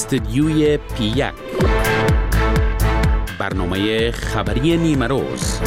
استدیوی پی1 برنامه خبری نیمه روز.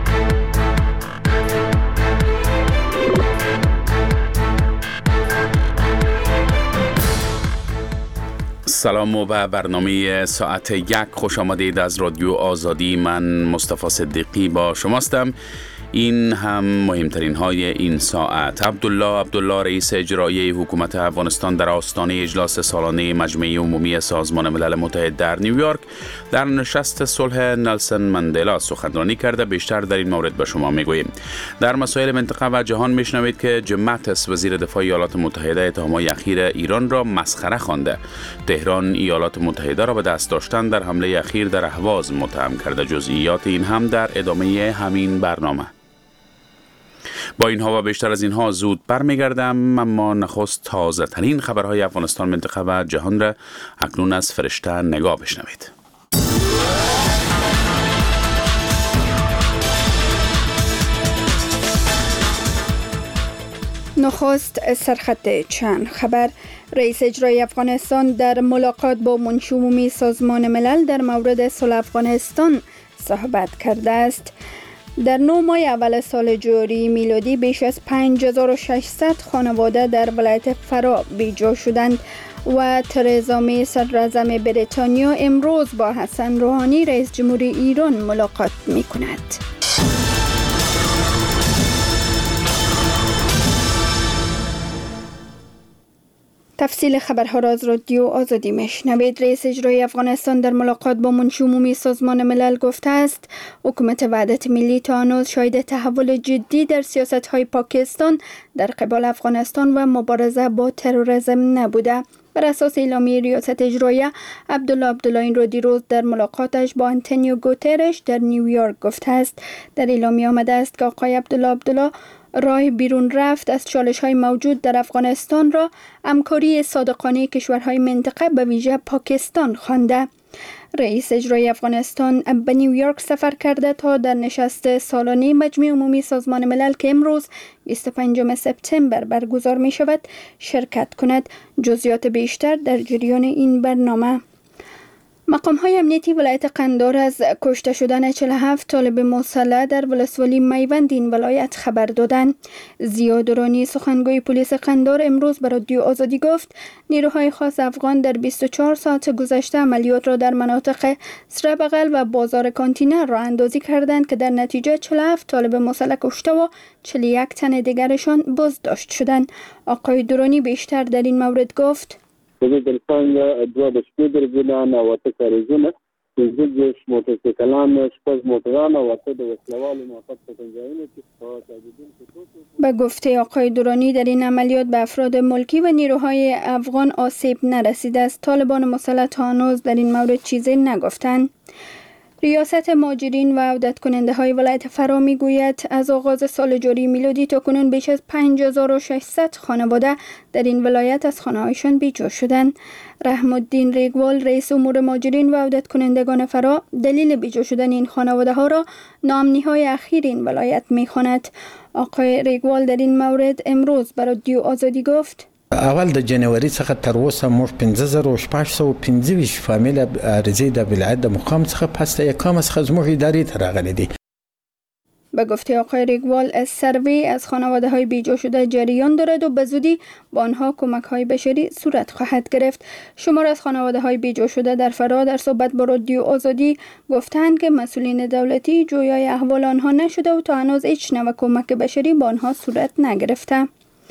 سلام و به برنامه ساعت 1 خوش آمدید از رادیو آزادی. من مصطفی صدیقی با شماستم. این هم مهمترین های این ساعت. عبدالله رئیس اجرایی حکومت افغانستان در آستانه اجلاس سالانه مجمع عمومی سازمان ملل متحد در نیویورک در نشست صلح نلسن مندلا سخنرانی کرده. بیشتر در این مورد به شما میگوییم. در مسائل منطقه و جهان میشنوید که جیم ماتیس وزیر دفاع ایالات متحده اتهامات اخیر ایران را مسخره خوانده. تهران ایالات متحده را به دست داشتن در حمله اخیر در اهواز متهم کرده. جزئیات این هم در ادامه همین برنامه. با اینها و بیشتر از اینها زود برمیگردم، اما نخست تازه ترین خبرهای افغانستان، منطقه و جهان را اکنون از فرشته نگاه بشنوید. نخست سرخط چند خبر. رئیس اجرایی افغانستان در ملاقات با منشی عمومی سازمان ملل در مورد صلح افغانستان صحبت کرده است. در 9 ماه اول سال جاری میلادی بیش از 5600 خانواده در ولایت فرا بیجا شدند و ترزا می صدراعظم بریتانیا امروز با حسن روحانی رئیس جمهوری ایران ملاقات می کند. تفصیل خبرها را از رادیو آزادی میشنوید. رئیس اجرایی افغانستان در ملاقات با منشی عمومی سازمان ملل گفته است حکومت وحدت ملی تا هنوز شاهد تحول جدی در سیاست‌های پاکستان در قبال افغانستان و مبارزه با تروریسم نبوده. بر اساس اعلامیه ریاست اجراییه، عبدالله این را دیروز در ملاقاتش با آنتونیو گوترش در نیویورک گفته است. در اعلامیه آمده است که آقای عبدالله راه بیرون رفت از چالش‌های موجود در افغانستان را همکاری صادقانه کشورهای منطقه به ویژه پاکستان خوانده. رئیس اجرایی افغانستان به نیویورک سفر کرده تا در نشست سالانه مجمع عمومی سازمان ملل که امروز 25 سپتامبر برگزار می شود شرکت کند. جزئیات بیشتر در جریان این برنامه. مقام‌های امنیتی ولایت قندار از کشته شدن 47 طالب مسلح در ولسوالی میوند این ولایت خبر دادند. ضیا درانی سخنگوی پلیس قندار امروز به رادیو آزادی گفت نیروهای خاص افغان در 24 ساعت گذشته عملیات را در مناطق سربغل و بازار کانتینر راه اندازی کردند که در نتیجه 47 طالب مسلح کشته و 41 تن دیگرشان بازداشت شدند. آقای درانی بیشتر در این مورد گفت د څنګه دوه د شپې درګلان او ته کاریزونه د موټرسایکلان شپږ موټران او ته د وسلوالو موافق پټنځایونه چې به گفته آقای درانی در این عملیات به افراد ملکی و نیروهای افغان آسیب نرسیده است. طالبان مسلح تا هنوز در این مورد چیزی نگفتند. ریاست مهاجرین و عودت کننده های ولایت فرا می گوید از آغاز سال جاری میلادی تا کنون بیش از 5600 خانواده در این ولایت از خانه هایشان بیجا شدند. رحم الدین ریگوال رئیس امور مهاجرین و عودت کنندگان فرا دلیل بیجا شدن این خانواده ها را ناامنی های اخیر این ولایت می خواند. آقای ریگوال در این مورد امروز به رادیو آزادی گفت اول د جنوری څخه تر اوسه موږ 5615 فامیل عارضی د ولایت د مقام څخه پس ته اقامت څخه زموږ ادارې ته راغلي دي. به گفته آقای ریگوال از سروی از خانواده های بیجا شده جریان دارد و به زودی با آنها کمک های بشری صورت خواهد گرفت. شمار از خانواده های بیجا شده در فرا در صحبت با رادیو آزادی گفتند که مسئولین دولتی جویای احوال آنها نشده و تا هنوز هیچ نوع کمک بشری با آنها صورت نگرفته.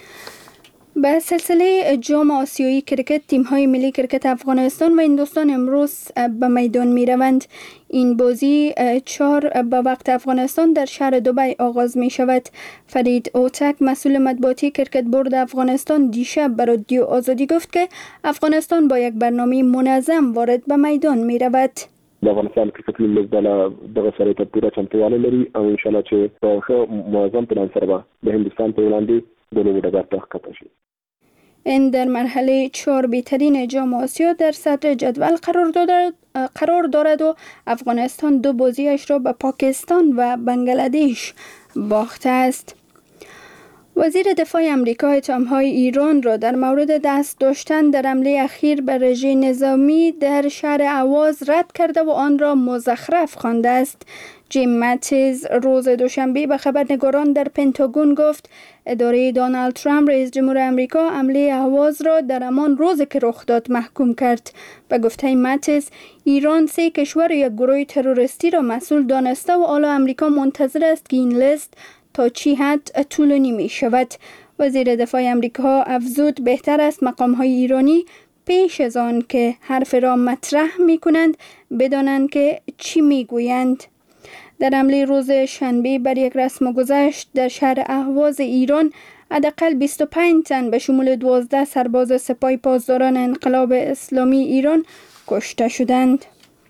به سلسله جام آسیایی کرکت تیم‌های ملی کرکت افغانستان و هندوستان امروز به میدان می‌روند. این بازی 4 به وقت افغانستان در شهر دبی آغاز می‌شود. فرید اوتک مسئول مطبوعاتی کرکت بورد افغانستان دیشب به رادیو آزادی گفت که افغانستان با یک برنامه منظم وارد به میدان می‌رود. د افغانستان کرکټ لیگ دغه سره ته پوره چمتووالی لري او ان شاء الله چې په ښه منظم پلان سره به د هندوستان په وړاندې د لوبو ډګر ته ښکته شي. این در مرحله 4 بهترین جام آسیا در صدر جدول قرار دارد و افغانستان 2 بازیش را به پاکستان و بنگلادش باخته است. وزیر دفاع امریکا اتهام‌های ایران را در مورد دست داشتن در حمله اخیر به رژه نظامی در شهر اهواز رد کرده و آن را مزخرف خوانده است. جیم ماتیز روز دوشنبه به خبرنگاران در پنتاگون گفت اداره دونالد ترامپ رئیس جمهور امریکا حمله اهواز را در همان روز که رخ داد محکوم کرد. به گفته ماتیز ایران 3 کشور و یک گروه تروریستی را مسئول دانسته و حالا امریکا منتظر است که این لیست تا چی حد طولانی می شود. وزیر دفاع امریکا افزود بهتر است مقام‌های ایرانی پیش از آن که حرف را مطرح می کنند بدانند که چی می گویند. در حمله روز شنبه بر یک رسم گذشت در شهر اهواز ایران حداقل 25 تن به شمول 12 سرباز سپاه پاسداران انقلاب اسلامی ایران کشته شدند.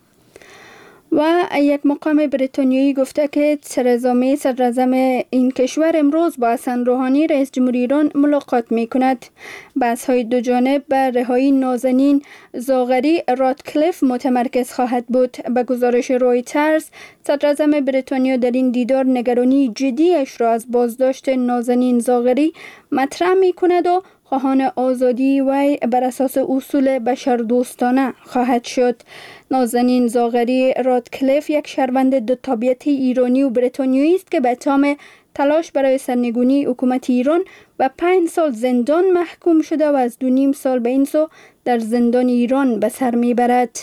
و یک مقام بریتانیایی گفته که ترزا می صدر اعظم این کشور امروز با حسن روحانی رئیس جمهوری ایران ملاقات می کند. بحث‌های دو جانب بر رهایی نازنین زاغری رادکلیف متمرکز خواهد بود. به گزارش رویترز صدر اعظم بریتانیا در این دیدار نگرانی جدیش را از بازداشت نازنین زاغری مطرح می کند و خواهان آزادی وی بر اساس اصول بشردوستانه خواهد شد. نازنین زاغری رادکلیف یک شهروند دو تابعیتی ایرانی و بریتانیایی است که به اتهام تلاش برای سرنگونی حکومت ایران و 5 سال زندان محکوم شده و از 2.5 سال به این سو در زندان ایران به سر میبرد.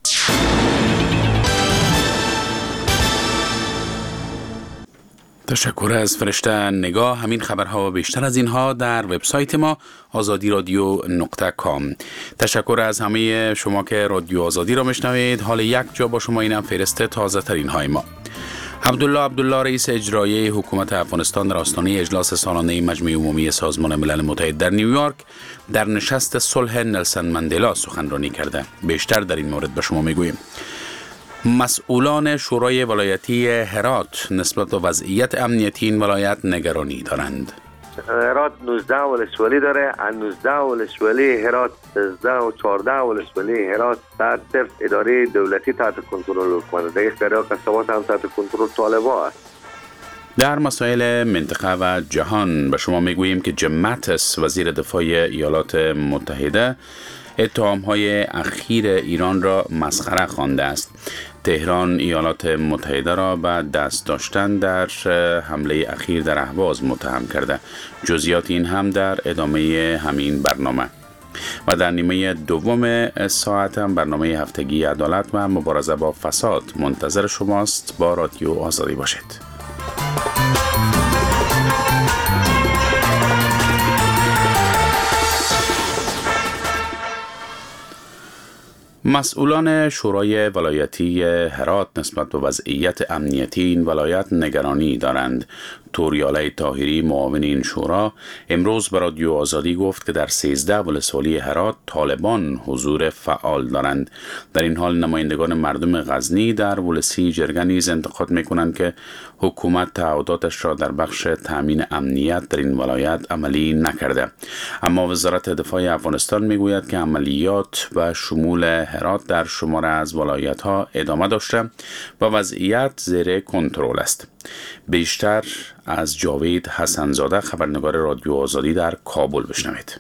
تشکر از فرشته نگاه. همین خبرها و بیشتر از اینها در وبسایت ما azadiradyo.com. تشکر از همه شما که رادیو آزادی را میشنوید. حال یک جا با شما اینم فهرست تازه ترین های ما. عبدالله رئیس اجرایی حکومت افغانستان در آستانه اجلاس سالانه مجمع عمومی سازمان ملل متحد در نیویورک در نشست صلح نلسون ماندلا سخنرانی کرده. بیشتر در این مورد به شما میگوییم. مسئولان شورای ولایتی هرات نسبت به وضعیت امنیتی این ولایت نگرانی دارند. هرات 19 ولسوالی داره، 19 ولسوالی هرات 13 و 14 ولسوالی هرات صرف اداره دولتی تحت کنترل حکومت دیگه خیلی قسمات هم تحت کنترل طالبان است. در مسائل منطقه و جهان به شما میگوییم که جیم ماتیس وزیر دفاع ایالات متحده اتهام‌های اخیر ایران را مسخره خوانده است. تهران ایالات متحده را به دست داشتن در حمله اخیر در اهواز متهم کرده. جزئیات این هم در ادامه همین برنامه. و در نیمه دوم ساعت هم برنامه هفتگی عدالت و مبارزه با فساد منتظر شماست. با رادیو آزادی باشید. مسئولان شورای ولایتی هرات نسبت به وضعیت امنیتی این ولایت نگرانی دارند. توریاله طاهری معاون این شورا امروز به رادیو آزادی گفت که در 13 ولسوالی هرات طالبان حضور فعال دارند. در این حال نمایندگان مردم غزنی در ولسی جرگه نیز انتقاد می‌کنند که حکومت تعهداتش را در بخش تامین امنیت در این ولایت عملی نکرده. اما وزارت دفاع افغانستان میگوید که عملیات و شمول هرات در شماره از ولایت‌ها ادامه داشته و وضعیت زیر کنترل است. بیشتر از جاوید حسنزاده خبرنگار رادیو آزادی در کابل بشنوید.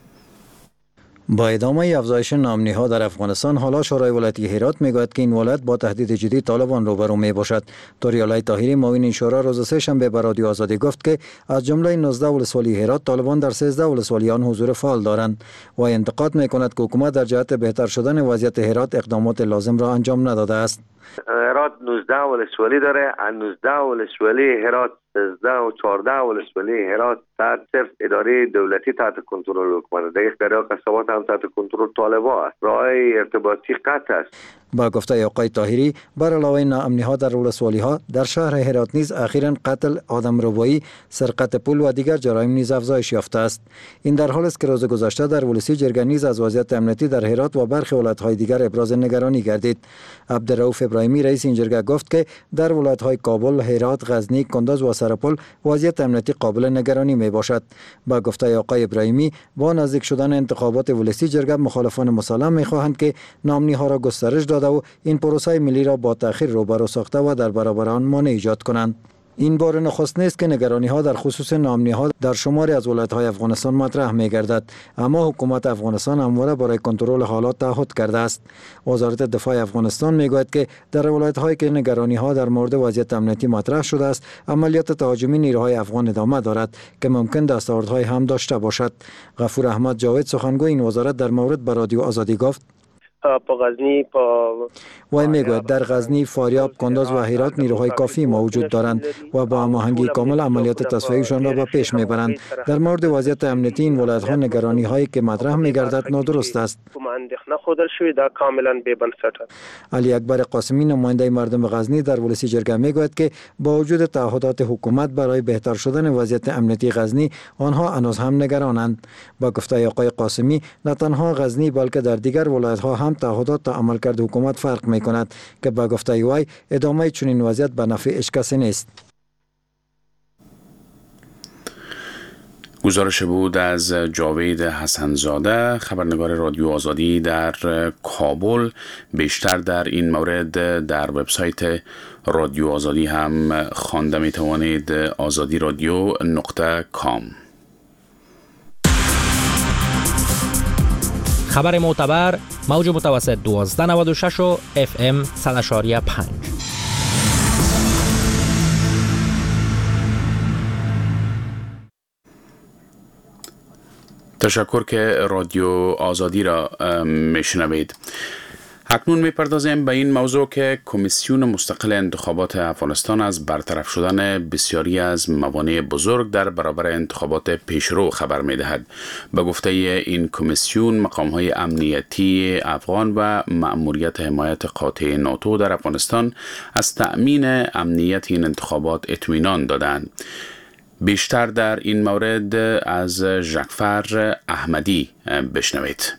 با ادامه افزایش نامنی‌ها در افغانستان، حالا شورای ولایتی هرات میگوید که این ولایت با تهدید جدی طالبان روبرو می باشد. توریاله طاهری معاون این شورا روز سه‌شنبه به رادیو آزادی گفت که از جمله 19 ولسوالی هرات طالبان در 13 ولسوالی آن حضور فعال دارند و انتقاد میکند که حکومت در جهت بهتر شدن وضعیت هرات اقدامات لازم را انجام نداده است. هرات 19 ولسوالی داره، 19 ولسوالی هرات 13 و 14 ولسوالی هرات صرف اداره دولتی تحت کنترل حکومت دیگه خیلی قسمات هم تحت کنترل طالبان است. راهی ارتباطی قطع است. با گفته آقای طاهری، بر علاوه ناامنی‌ها در ولسوالی‌ها در شهر هرات نیز اخیراً قتل، آدمربایی، سرقت پول و دیگر جرایم نیز افزایش یافته است. این در حالی است که روز گذشته در ولسی جرگه نیز از وضعیت امنیتی در هرات و برخی ولایت‌های دیگر ابراز نگرانی گردید. عبدالرؤوف ابراهیمی رئیس این جرگه گفت که در ولایت‌های کابل، هرات، غزنی، کندز و سرپل وضعیت امنیتی قابل نگرانی میباشد. با گفته آقای ابراهیمی، با نزدیک شدن انتخابات ولسی جرگه مخالفان مسلم می‌خواهند که نامنی‌ها را گسترش داده و این پروسه ملی را با تأخیر روبرو ساخته و در برابر آن مانع ایجاد کنند. این بار نخست نیست که نگرانی ها در خصوص ناامنی ها در شماری از ولایت های افغانستان مطرح می گردد، اما حکومت افغانستان همواره برای کنترل حالات تعهد کرده است. وزارت دفاع افغانستان می گوید که در ولایت هایی که نگرانی ها در مورد وضعیت امنیتی مطرح شده است، عملیات تهاجمی نیروهای افغان ادامه دارد که ممکن دستاوردهای هم داشته باشد. غفور احمد جاوید سخنگوی این وزارت در مورد به رادیو آزادی گفت: په غزنی وی میگوید در غزنی، فاریاب، کندز و هرات نیروهای کافی موجود دارند و با هماهنگی کامل عملیات تصفیه‌شان را به پیش میبرند. در مورد وضعیت امنیتی این ولایت‌ها نگرانی هایی که مطرح میگردد نادرست است. علی اکبر قاسمی نماینده مردم غزنی در ولسی جرگه میگوید که با وجود تعهدات حکومت برای بهتر شدن وضعیت امنیتی غزنی، آنها هنوز هم نگرانند. با گفته آقای قاسمی، نه تنها غزنی بلکه در دیگر ولایت‌ها هم تعهدات تا عملکرد حکومت فرق می‌کند که با گفته وی ادامه چنین وضعیت به نفع هیچ کسی نیست. گزارش بود از جاوید حسنزاده، خبرنگار رادیو آزادی در کابل. بیشتر در این مورد در وبسایت رادیو آزادی هم خوانده می توانید، azadi.radio.com. خبر معتبر، موج متوسط 1296 و FM 100.5. تشکر که رادیو آزادی را میشنوید. اکنون میپردازیم به این موضوع که کمیسیون مستقل انتخابات افغانستان از برطرف شدن بسیاری از موانع بزرگ در برابر انتخابات پیشرو خبر میدهد. به گفته این کمیسیون، مقام‌های امنیتی افغان و مأموریت حمایت قاطع ناتو در افغانستان از تأمین امنیت این انتخابات اطمینان دادند. بیشتر در این مورد از ژکفر احمدی بشنوید.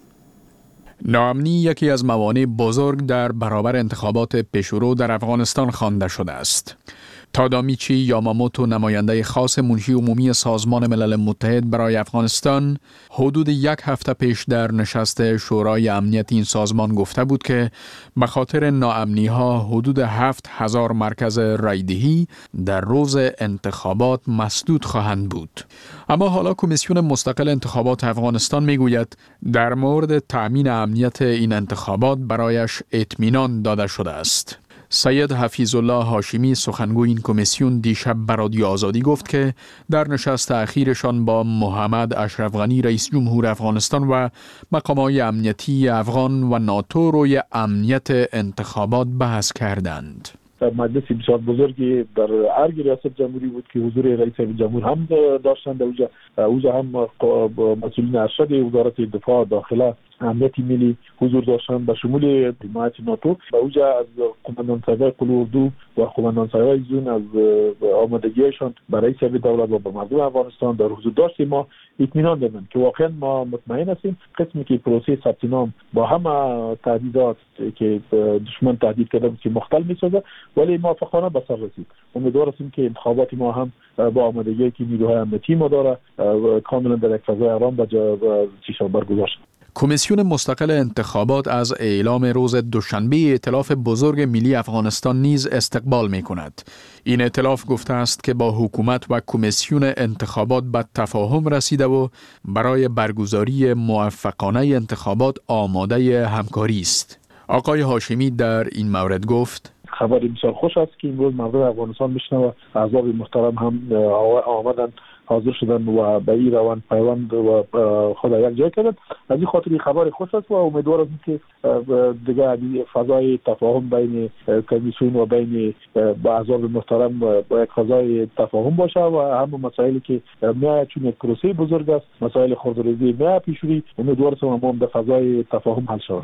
ناامنی یکی از موانع بزرگ در برابر انتخابات پیشرو در افغانستان خوانده شده است. تادامیچی یاماموتو، نماینده خاص منشی عمومی سازمان ملل متحد برای افغانستان، حدود یک هفته پیش در نشست شورای امنیت این سازمان گفته بود که به خاطر ناامنی ها حدود 7,000 مرکز رایدهی در روز انتخابات مسدود خواهند بود. اما حالا کمیسیون مستقل انتخابات افغانستان میگوید در مورد تأمین امنیت این انتخابات برایش اطمینان داده شده است. سید حفیظ الله هاشمی، سخنگوی این کمیسیون، دیشب به رادیو آزادی گفت که در نشست اخیرشان با محمد اشرف غنی رئیس جمهور افغانستان و مقامات امنیتی افغان و ناتو روی امنیت انتخابات بحث کردند. مجلس بسیار بزرگی در ارگ ریاست جمهوری بود که حضور رئیس جمهور هم داشتند. اوجا هم مسئولین ارشد وزارت دفاع، داخله، امنیت ملی حضور داشتند به شمول حمایت ناتو. به اوجا از قماندان سرای قلو اردو و قماندان سرای زون از آمادگیشان برای رئیس دولت و به مردم افغانستان در حضور داشت ما اطمینان دادند که واقعا ما مطمئن هستیم قسمی که پروسه ثبت نام با همه تهدیدات که دشمن تهدید کرده که مختل می‌سازه ولی موفقانه به سر رسید. امیدوار هستیم که انتخابات ما هم با آمادگی که نیروهای امنیتی ما داره کاملا در یک فضای آرام و چیزا برگزار شود. کمیسیون مستقل انتخابات از اعلام روز دوشنبه ائتلاف بزرگ ملی افغانستان نیز استقبال می کند. این ائتلاف گفته است که با حکومت و کمیسیون انتخابات به تفاهم رسیده و برای برگزاری موفقانه انتخابات آماده همکاری است. آقای هاشمی در این مورد گفت: خبر بسیار خوش است که امروز مردم افغانستان میشنوه، احزاب محترم هم آمدن، حاضر شدن و به این روان پیوند و خود یک جای کردن. از این خاطر خبر خوش است و امیدوار هستم که دیگه فضای تفاهم بین کمیسیون و بین احزاب محترم با یک فضای تفاهم باشه و همه مسائلی که میاد چون یک پروسه بزرگ است، مسائل خردریزی میاد پیشوری، امیدوار هستم ما در فضای تفاهم حل شود.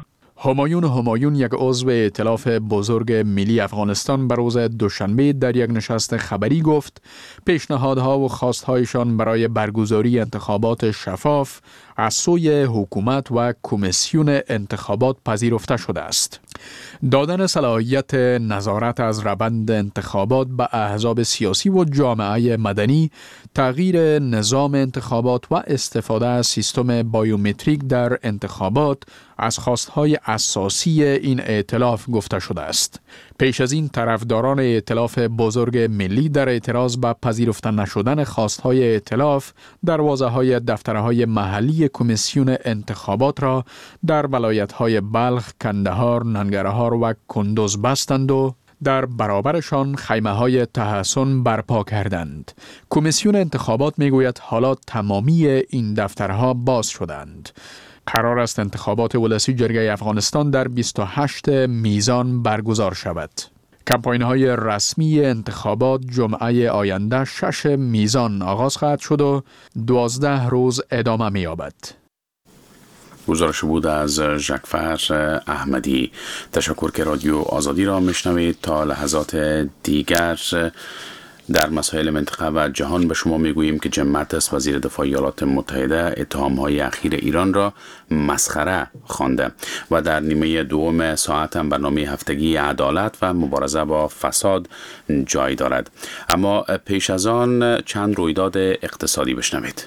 همایون یک عضو ائتلاف بزرگ ملی افغانستان به روز دوشنبه در یک نشست خبری گفت پیشنهادها و خواستهایشان برای برگزاری انتخابات شفاف، از سوی حکومت و کمیسیون انتخابات پذیرفته شده است. دادن صلاحیت نظارت از روند انتخابات به احزاب سیاسی و جامعه مدنی، تغییر نظام انتخابات و استفاده از سیستم بایومتریک در انتخابات از خواستهای اساسی این ائتلاف گفته شده است. پیش از این طرفداران ائتلاف بزرگ ملی در اعتراض به پذیرفته نشدن خواستهای ائتلاف دروازه‌های دفترهای محلی کمیسیون انتخابات را در ولایت‌های بلخ، کندهار، ننگرهار و کندوز بستند و در برابرشان خیمه‌های تحصن برپا کردند. کمیسیون انتخابات میگوید حالا تمامی این دفترها باز شدند. قرار است انتخابات ولسی جرگه افغانستان در 28 میزان برگزار شود. کمپاین‌های رسمی انتخابات جمعه آینده 6 میزان آغاز خواهد شد و 12 روز ادامه می‌یابد. گزارش بود از ژکفر احمدی. تشکر که رادیو آزادی را میشنوید. تا لحظات دیگر در مسائل منطقه و جهان به شما میگوییم که جیم ماتیس وزیر دفاع ایالات متحده اتهام‌های اخیر ایران را مسخره خوانده و در نیمه دوم ساعت هم برنامه هفتگی عدالت و مبارزه با فساد جای دارد. اما پیش از آن چند رویداد اقتصادی بشنوید.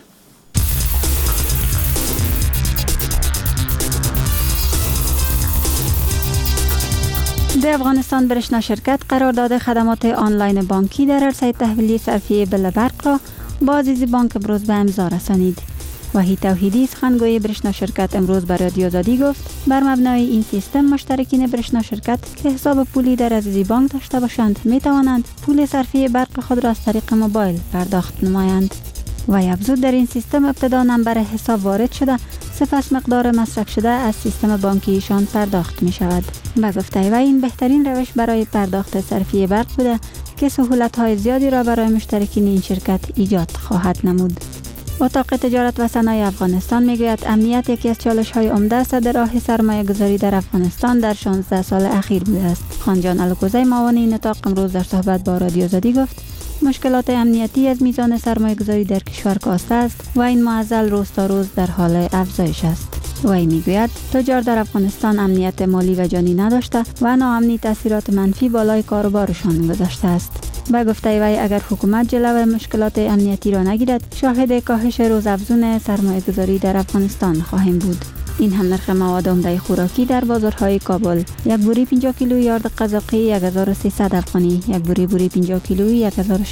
در افغانستان برشنا شرکت قرارداد خدمات آنلاین بانکی در عرصه تحویل صرفی بل برق را با عزیزی بانک امروز به امضا رسانید. وحید توحیدی سخنگوی برشنا شرکت امروز به رادیو آزادی گفت بر مبنای این سیستم مشترکین برشنا شرکت که حساب پولی در عزیزی بانک داشته باشند می توانند پول صرفی برق خود را از طریق موبایل پرداخت نمایند. و افزود در این سیستم ابتدا نمبر حساب وارد شده سپس مقدار مصرف شده از سیستم بانکیشان پرداخت می شود. به گفته و این بهترین روش برای پرداخت صرفی برق بوده که سهولت‌های زیادی را برای مشترکین این شرکت ایجاد خواهد نمود. اتاق تجارت و صنایع افغانستان میگوید امنیت یکی از چالش‌های عمده است در راه سرمایه‌گذاری در افغانستان در 16 سال اخیر بوده است. خانجان الکوزی معاون این اتاق امروز در صحبت با رادیو آزادی گفت مشکلات امنیتی از میزان سرمایه‌گذاری در کشور کاسته است و این معضل روز تا روز در حال افزایش است. وی میگوید تجار در افغانستان امنیت مالی و جانی نداشته و ناامنی تاثیرات منفی بالای کاروبارشان گذاشته است. به گفته وی اگر حکومت جلوی مشکلات امنیتی را نگیرد شاهد کاهش روزافزون سرمایه‌گذاری در افغانستان خواهیم بود. این هم نرخ مواد عمده خوراکی در بازارهای کابل: یک بوری 50 کیلویی یارد قزاقی 1300 افغانی، یک بوری 50 کیلویی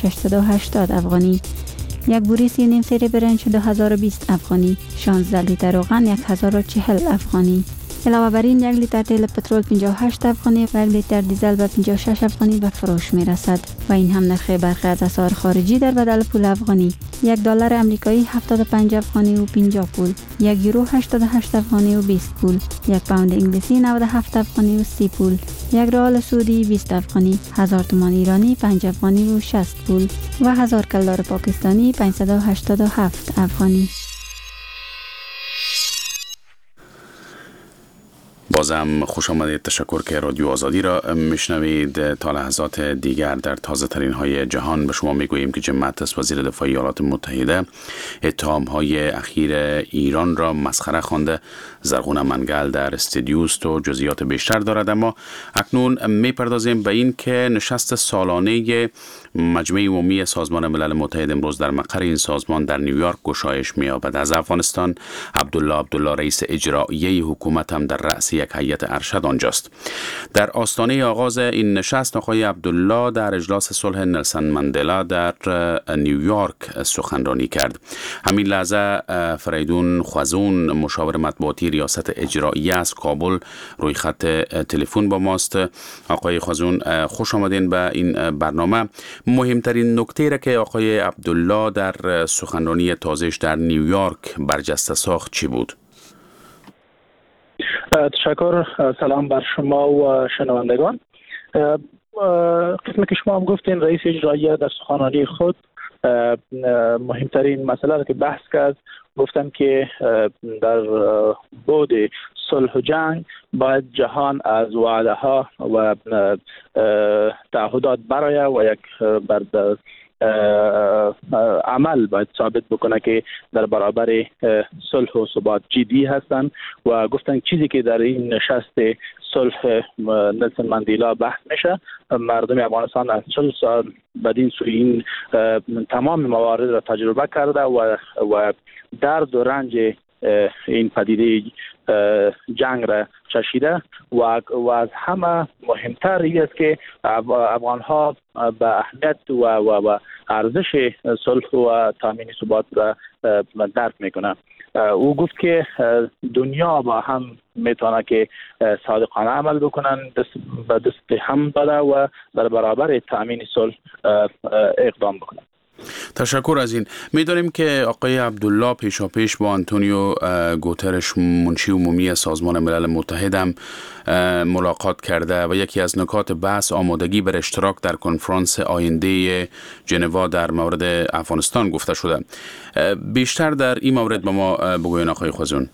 1680 افغانی، یک بوری 3.5 سری برنج 2020 افغانی، 16 لیتر روغن 1040 افغانی. علاوه بر این 1 لیتر تیل پترول 58 افغانی و 1 لیتر دیزل به 56 افغانی به فروش می رسد. و این هم نرخ برخی از اسعار خارجی در بدل پول افغانی: یک دلار امریکایی 75 افغانی و 50 پول، یک یورو 88 افغانی و 20 پول، یک پوند انگلیسی 97 افغانی و 30 پول، یک ریال سعودی 20 افغانی، 1000 تومان ایرانی 5 افغانی و 60 پول و 1000 کلدار پاکستانی 587 افغانی. بازم خوش آمدید. تشکر که رادیو آزادی را میشنوید. تا لحظات دیگر در تازه ترین های جهان به شما میگوییم که جیم ماتیس وزیر دفاع ایالات متحده اتهام های اخیر ایران را مسخره خوانده. زرغون منگل در استودیو است و جزئیات بیشتر دارد. اما اکنون میپردازیم به این که نشست سالانه مجمع عمومی سازمان ملل متحد امروز در مقر این سازمان در نیویورک گشایش می‌یابد. از افغانستان عبدالله رئیس اجرایی حکومت هم در رأس یک هیئت ارشد آنجاست. در آستانه آغاز این نشست آقای عبدالله در اجلاس صلح نلسون ماندلا در نیویورک سخنرانی کرد. همین لحظه فریدون خوازون مشاور مطبوعاتی ریاست اجرایی از کابل روی خط تلفن با ماست. آقای خوازون خوش آمدین به این برنامه. مهمترین نکته را که آقای عبدالله در سخنرانی تازه‌اش در نیویورک برجسته ساخت چی بود؟ تشکر. سلام بر شما و شنوندگان. قسمی که شما هم گفتین رئیس اجرایی در سخنرانی خود مهمترین مسئله را که بحث کرد گفتن که در بعد صلح و جنگ باید جهان از وعده ها و تعهدات برآید و یک عمل باید ثابت بکنه که در برابر صلح و ثبات جدی هستند و گفتن چیزی که در این نشست صلح نلسون ماندیلا بحث میشه، مردم افغانستان از 40 سال بدین سوی این تمام موارد را تجربه کرده و درد و رنج این پدیده جنگ را چشیده و از همه مهمتر این است که افغانها به اهمیت و ارزش صلح و تامین ثبات را درک میکنه. او گفت که دنیا با هم میتونه که صادقانه عمل بکنن، به دست هم داده و در برابر تامین صلح اقدام بکنن. تشکر از این. می‌دانیم که آقای عبدالله پیشاپیش با آنتونیو گوترش منشی عمومی سازمان ملل متحد هم ملاقات کرده و یکی از نکات بحث آمادگی بر اشتراک در کنفرانس آینده ژنوا در مورد افغانستان گفته شده. بیشتر در این مورد با ما بگوین آقای خوازون.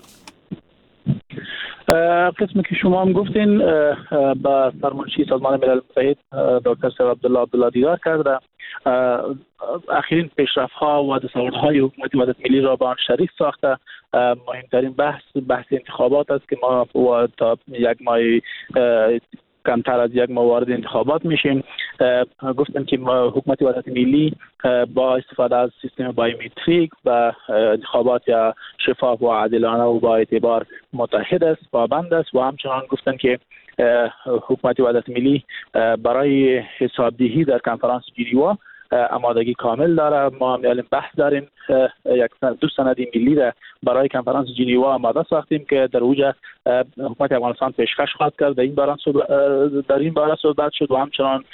قسمی که شما هم گفتین با سرمنشی سازمان ملل متحد دکتر سید عبدالله دیدار کرده. اخیرین پیشرفت‌ها و دستاوردهای حکومت وحدت ملی را با آن شریک ساخته. مهمترین بحث انتخابات است که ما تا یک ماه کمتر از یک ماه وارد انتخابات میشیم. گفتم که حکومت وحدت ملی با استفاده از سیستم بایومتریک و انتخابات یا شفاف و عادلانه و با اعتبار متحد است، پابند است و همچنان گفتن که حکومت وحدت ملی برای حسابدهی در کنفرانس ژنوا آمادگی کامل داره. ما هم بحث داریم، دو سند ملی را برای کنفرانس ژنوا آماده ساختیم که در اوج حکومت افغانستان پیشکش خواهد کرد. در این باره صحبت شد و همچنان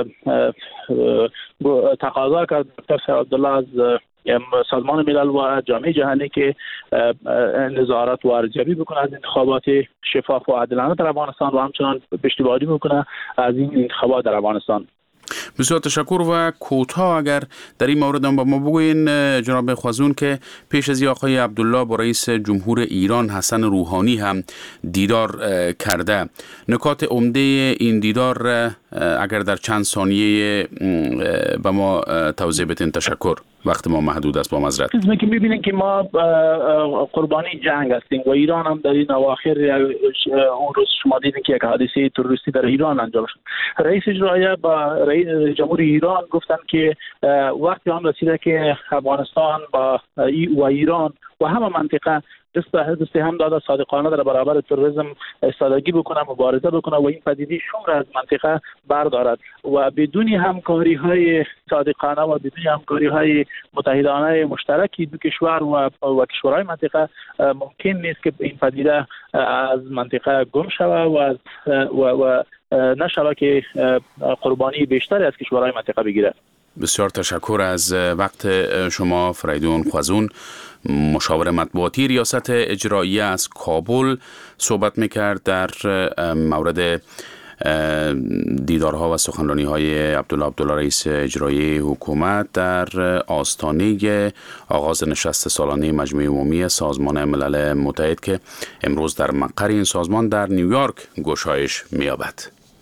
تقاضا کرد دکتر سید عبدالله از سازمان ملل و جامعه جهانی که نظارت و ارزیابی بکنه از انتخابات شفاف و عادلانه در افغانستان و همچنان پشتیبانی بکنه از این انتخابات در افغانستان. بسیار تشکر و کوتاه اگر در این مورد هم با ما بگوین جناب خوازون که پیش از آقای عبدالله با رئیس جمهور ایران حسن روحانی هم دیدار کرده. نکات عمده این دیدار اگر در چند ثانیه به ما توضیح بدین. تشکر. وقت ما محدود است، با معذرت. چیزی که می‌بینیم که ما قربانی جنگ هستیم و ایران هم در این اواخر اون روز شما دیدین که یک حادثه تروریستی در ایران انجام شد. رئیس اجرایی با رئیس جمهور ایران گفتن که وقتی آن رسیده که افغانستان و ایران و همه منطقه دست هم داده صادقانه در برابر تروریسم ایستادگی بکنه، مبارزه بکنه و این پدیده شور از منطقه بردارد و بدون همکاری های صادقانه و بدون همکاری های متحدانه مشترکی دو کشور و کشورهای منطقه ممکن نیست که این پدیده از منطقه گم شود و نشود که قربانی بیشتری از کشورهای منطقه بگیرد. بسیار تشکر از وقت شما. فریدون خوازون، مشاور مطبوعاتی ریاست اجراییه از کابل، صحبت میکرد در مورد دیدارها و سخنرانی‌های عبدالله رئیس اجرایی حکومت در آستانه آغاز نشست سالانه مجمع عمومی سازمان ملل متحد که امروز در مقر این سازمان در نیویورک گشایش می‌یابد.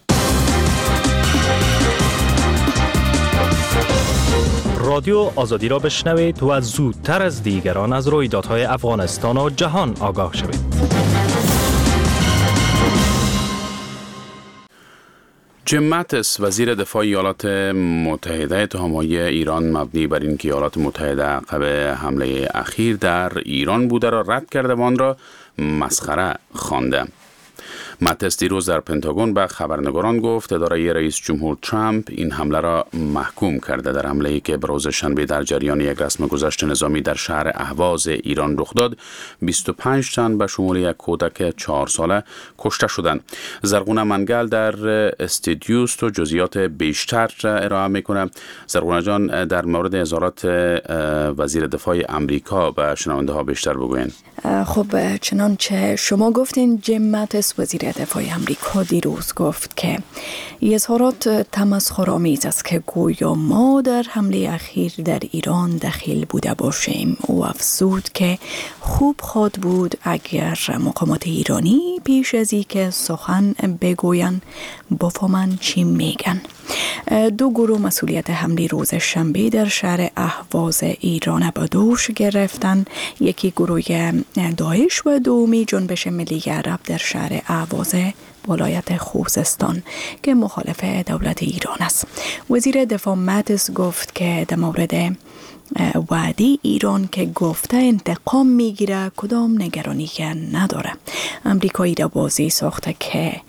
رادیو آزادی را بشنوید و زودتر از دیگران از رویدادهای افغانستان و جهان آگاه شوید. جیم ماتیس وزیر دفاع ایالات متحده اتهام‌های ایران مبنی بر اینکه ایالات متحده عقب حمله اخیر در ایران بوده را رد کرده و آن را مسخره خوانده. ماتیس دیروز در پنتاگون به خبرنگاران گفت اداره رئیس جمهور ترامپ این حمله را محکوم کرده. در حمله‌ای که روز شنبه در جریان یک رسم گذشت نظامی در شهر اهواز ایران رخ داد، 25 تن به شمول یک کودک 4 ساله کشته شدند. زرغونه منگل در استودیو است و جزئیات بیشتر ارائه میکنه. زرغونه جان، در مورد اظهارات وزیر دفاع آمریکا به شنونده ها بیشتر بگوین. خب چنانچه شما گفتین، جیم ماتیس وزیر دفاع آمریکا دیروز گفت که اظهارات تمسخرآمیز است که گویا ما در حمله اخیر در ایران دخیل بوده باشیم. او افزود که خوب خواهد بود اگر مقامات ایرانی پیش از اینکه سخن بگوین بفهمند چی میگن. دو گروه مسئولیت حمله روز شنبه در شهر اهواز ایران به دوش گرفتن. یکی گروه داعش و دومی جنبش ملی عرب در شهر اهواز ولایت خوزستان که مخالف دولت ایران است. وزیر دفاع ماتس گفت که در مورد وعده ایران که گفته انتقام میگیره کدام نگرانی نداره. امریکایی را بازی ساخته که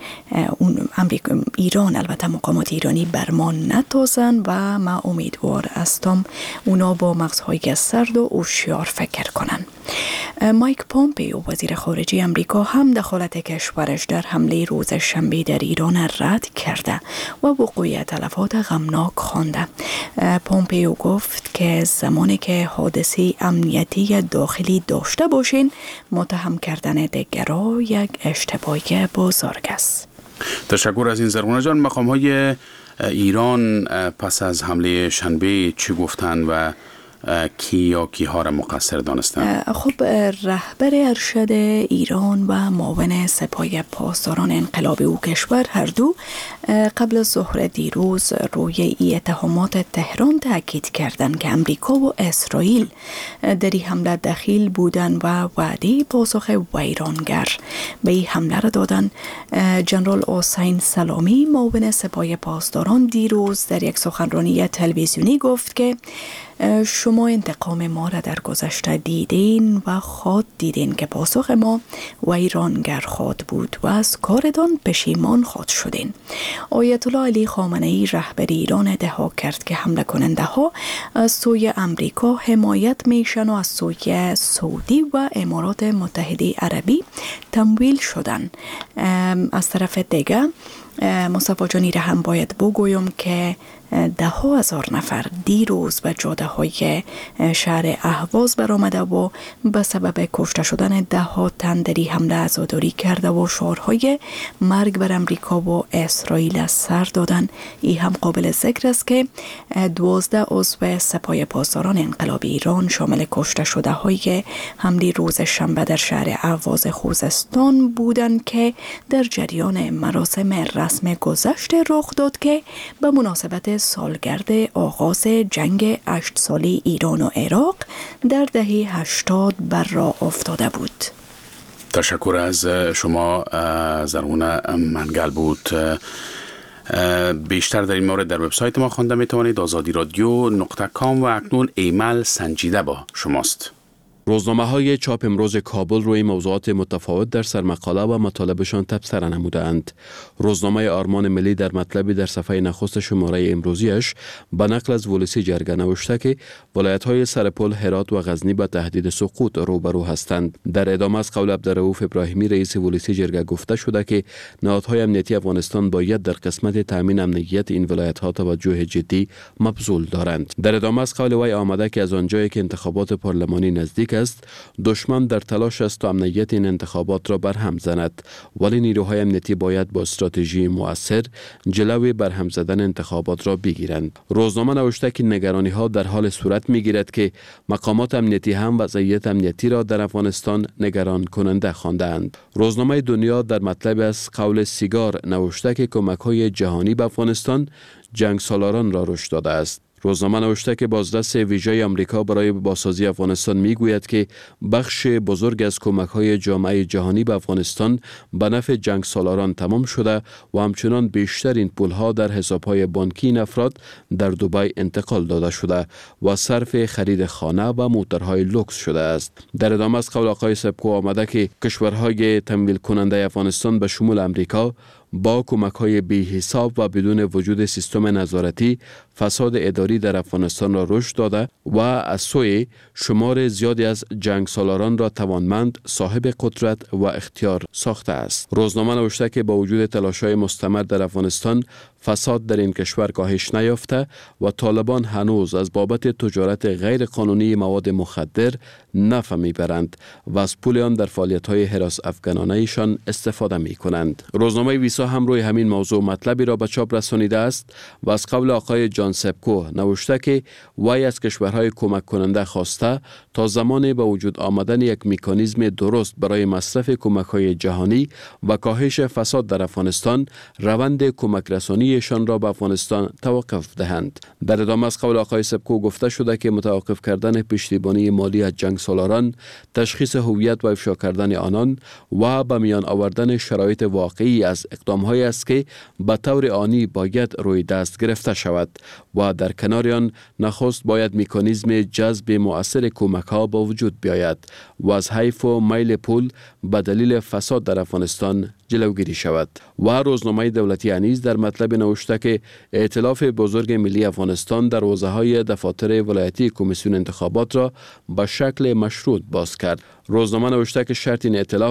ایران البته مقامات ایرانی بر ما نتازن و ما امیدوار هستم اونا با مغزهای سرد و هوشیار فکر کنن. مایک پومپیو وزیر خارجه امریکا هم دخالت کشورش در حمله روز شنبه در ایران رد کرده و وقوع تلفات غمناک خوانده. پومپیو گفت که زمانی که حادثه امنیتی داخلی داشته باشین متهم کردن دیگران یک اشتباهی بزرگ است. تشکر از این زرغونه جان. مقام‌های ایران پس از حمله شنبه چی گفتن و کی یا کیها را مقصر دانستند؟ خب رهبر ارشد ایران و معاون سپاه پاسداران انقلابی او کشور هر دو قبل از ظهر دیروز روی این اتهامات تهران تاکید کردند که امریکا و اسرائیل در این حمله دخیل بودند و وعده پاسخ ویرانگر به این حمله را دادند. جنرال حسین سلامی معاون سپاه پاسداران دیروز در یک سخنرانی تلویزیونی گفت که شما انتقام ما را در گذشته دیدین و خود دیدین که پاسخ ما ویرانگر خود بود و از کاردان پشیمان خود شدین. آیت الله علی خامنه‌ای رهبر ایران ادعا کرد که حمله کننده ها از سوی امریکا حمایت میشن و از سوی سعودی و امارات متحده عربی تمویل شدن. از طرف دیگه مصطفی جانی را هم باید بگویم که 10,000 نفر دیروز به جاده های شهر اهواز برآمده و به سبب کشته شدن 10 تن در این حمله عزاداری کرده و شعارهای مرگ بر امریکا و اسرائیل سر دادن. این هم قابل ذکر است که 12 عضو سپاه پاسداران انقلاب ایران شامل کشته شده های حمله روز شنبه در شهر اهواز خوزستان بودند که در جریان مراسم رسم گذشته رخ داد که به مناسبت سالگرد آغاز جنگ 8 ساله ایران و عراق در دهه 80 بر راه افتاده بود. تشکر از شما زرغونه منگل بود. بیشتر در این مورد در وبسایت ما خوانده میتوانید azadiradyo.com و اکنون ایمیل سنجیده با شماست. روزنامه‌های چاپ امروز کابل روی موضوعات متفاوت در سرمقاله و مطالبشان تبصره نمودند. روزنامه آرمان ملی در مطلبی در صفحه نخست شماره امروزیش به نقل از ولسی جرگه نوشته که ولایت‌های سرپل، هرات و غزنی با تهدید سقوط روبرو هستند. در ادامه از قول عبدالرؤوف ابراهیمی رئیس ولسی جرگه گفته شده که نهادهای امنیتی افغانستان باید در قسمت تامین امنیت این ولایت‌ها توجه جدی مبذول دارند. در ادامه از قول وی آمده که از آنجایی که انتخابات پارلمانی نزدیک است، دشمن در تلاش است تا امنیت این انتخابات را برهم زند، ولی نیروهای امنیتی باید با استراتژی مؤثر جلوی برهم زدن انتخابات را بگیرند. روزنامه نوشته که نگرانی ها در حال صورت می گیرد که مقامات امنیتی هم وضعیت امنیتی را در افغانستان نگران کننده خواندند. روزنامه دنیا در مطلب از قول سیگار نوشته که کمک های جهانی به افغانستان جنگ سالاران را رشد داده است. روزنامه نوشته که بازرس ویژه آمریکا برای بازسازی افغانستان میگوید که بخش بزرگ از کمک‌های جامعه جهانی به افغانستان به نفع جنگ سالاران تمام شده و همچنان بیشتر این پول‌ها در حساب‌های بانکی این افراد در دبی انتقال داده شده و صرف خرید خانه و موترهای لوکس شده است. در ادامه از قول آقای سبکو آمده که کشورهای تمویل کننده افغانستان به شمول امریکا با کمک‌های بی حساب و بدون وجود سیستم نظارتی فساد اداری در افغانستان را رشد داده و از سوی شمار زیادی از جنگ سالاران را توانمند، صاحب قدرت و اختیار ساخته است. روزنامه نوشته که با وجود تلاش‌های مستمر در افغانستان فساد در این کشور کاهش نیافته و طالبان هنوز از بابت تجارت غیر قانونی مواد مخدر نفع میبرند و از پول آن در فعالیت‌های هراس افغانانه ایشان استفاده می‌کنند. روزنامه تایمز هم روی همین موضوع مطلبی را به چاپ رسانیده است و از قول آقای جان سپکو نوشته که وی از کشورهای کمک کننده خواسته تا زمان به وجود آمدن یک مکانیزم درست برای مصرف کمک‌های جهانی و کاهش فساد در افغانستان روند کمک رسانیشان را به افغانستان توقف دهند. در ادامه از قول آقای سپکو گفته شده که متوقف کردن پشتیبانی مالی از جنگسالاران، تشخیص هویت و افشا کردن آنان و به میان آوردن شرایط واقعی از اقدام‌هایی است که به طور آنی باید روی دست گرفته شود و در کنار آن نخست باید مکانیزم جذب مؤثر کمک‌ها با وجود بیاید و از حیف و میل پول به دلیل فساد در افغانستان جلوگیری شود. و روزنامه دولتی نیز در مطلب نوشته که ائتلاف بزرگ ملی افغانستان دروازه‌های دفاتر ولایتی کمیسیون انتخابات را به شکل مشروط باز کرد. روزنامه نوشته که شرط این ائتلاف